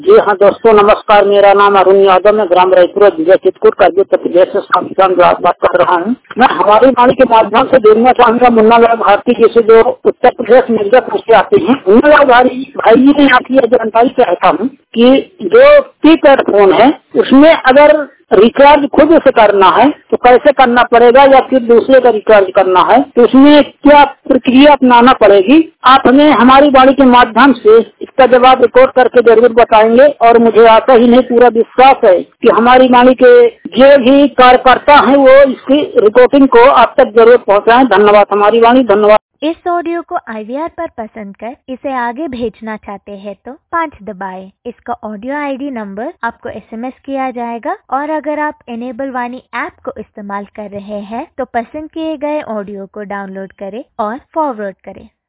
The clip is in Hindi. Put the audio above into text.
जी हाँ दोस्तों, नमस्कार। मेरा नाम अरुण यादव, मैं ग्राम रायपुर जिला चित्रकूट करगिल उत्तर प्रदेश से किसान बात कर रहा हूँ। मैं हमारी वाणी के माध्यम से देखना चाहूँगा मुन्ना लाल भारती जी से, जो उत्तर प्रदेश मिर्जापुर से आते हैं। मुन्ना लाल भाई ने आपकी जानकारी चाहता हूँ कि जो कीपैड फोन है उसमें अगर रिचार्ज खुद से करना है तो कैसे करना पड़ेगा, या फिर दूसरे का रिचार्ज करना है तो उसमें क्या प्रक्रिया अपनाना पड़ेगी। आप हमें हमारी वाणी के माध्यम से इसका जवाब रिकॉर्ड करके जरूर बताएंगे, और मुझे आशा ही नहीं पूरा विश्वास है कि हमारी वाणी के जो भी कार्यकर्ता हैं वो इसकी रिकॉर्डिंग को आप तक जरूर पहुँचाएं। धन्यवाद। हमारी वाणी, धन्यवाद। इस ऑडियो को IVR पर पसंद कर इसे आगे भेजना चाहते हैं तो 5 दबाएं। इसका ऑडियो ID नंबर आपको SMS किया जाएगा, और अगर आप इनेबल वाणी ऐप को इस्तेमाल कर रहे हैं तो पसंद किए गए ऑडियो को डाउनलोड करें और फॉरवर्ड करें।